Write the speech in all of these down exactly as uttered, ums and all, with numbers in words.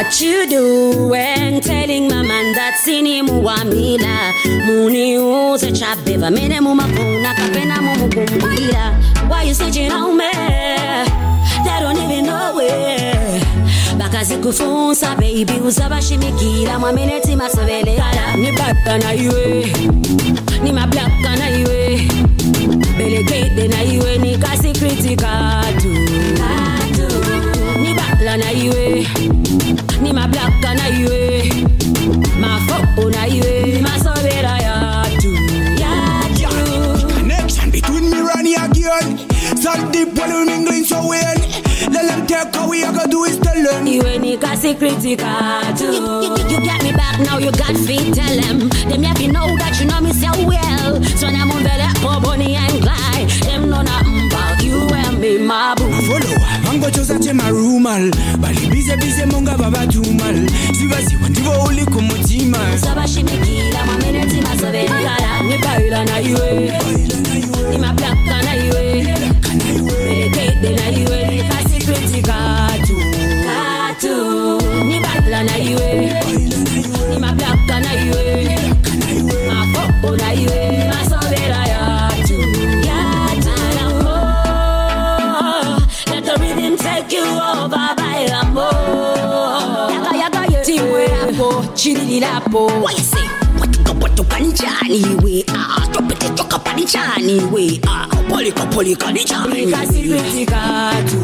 What you doing? Telling my man that sini muwamila muni uze chabeva mene mumakuna kapena mumukumbila. Why you switching on me? They don't even know it. Bakazi kufunsa baby uzabashimikira mwameneti masovele kala ni baka na iwe ni mablaka na iwe belegede na iwe ni kasi kritika tu ni bala na iwe ni mablaka na iwe mafoko na iwe masovela ya tu ya tu. Connection between me and you again. So deep when we mingling so well. Let them take how we are gonna do is tell them. You ain't got critical too. You, you, you got me back now, you got feet, tell them. Them have to know that you know me so well. So now I'm on the Bonnie and Clyde. Them know nothing about you and me, my boo. Follow, I'm going to say my rumal. Bali busy busy monga baba tumal. Siva siva ndivo uli kumutima. Sabashimikila mameneti masovela. Ni baila na iwe. Ni maplaka na iwe. Belegede na iwe. Ni kasi kritika tu. Katu. Ni baila na iwe. Ni maplaka na iwe. Mafoko na iwe. Masovela ya tu. Ya tu. Let the rhythm take you over by the more. Yaga yaga ye. Tiwe hapo. Chini lapo. What you say? Kanjani we ah, stop it, talk up kanjani we ah, polika polika kanjani. Kasi kritika tu,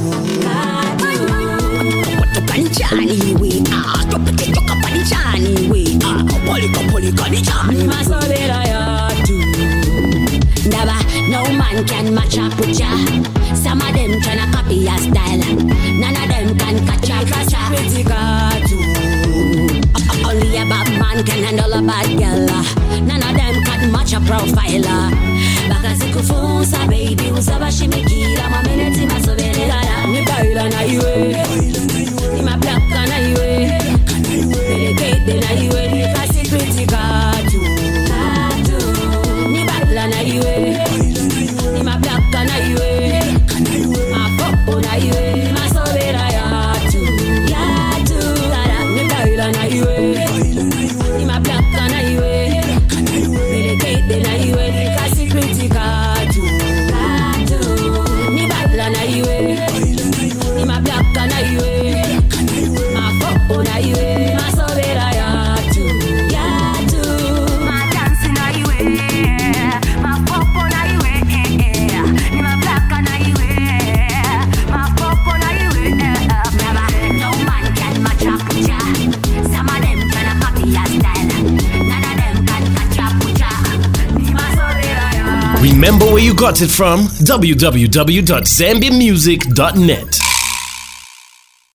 tu kanjani we ah, stop it, talk up kanjani we ah, polika polika kanjani. Masovela ya tu. Never, no man can match up with ya. Some of them tryna copy your style. None of them can catch ya, catch ya. Kritika tu. Only a bad man can handle a bad girl. None of them can match a profiler. Bakazi kufunsa baby uzabashimikira mameneti masovela. Ni baila na iwe, ni maplaka na iwe, belegede na iwe, ni kasi kritika tu. Ni baila na iwe, ni maplaka na iwe, mafoko na iwe, masovela ya tu. Ya tu, ni baila na iwe. Ni maplaka na iwe, belegede na iwe, ni kasi kritika tu. Ni baila na iwe, ni maplaka na iwe, mafoko na iwe, masovela ya tu. Ya tu, madansi na iwe, mafoko na iwe, ni maplaka na iwe, mafoko na iwe. Never, no man can match up with ya. Some of them tryna copy your style. None of them can catch up with ya. Ni masovela ya. Remember where you got it from? w w w dot zambia music dot net.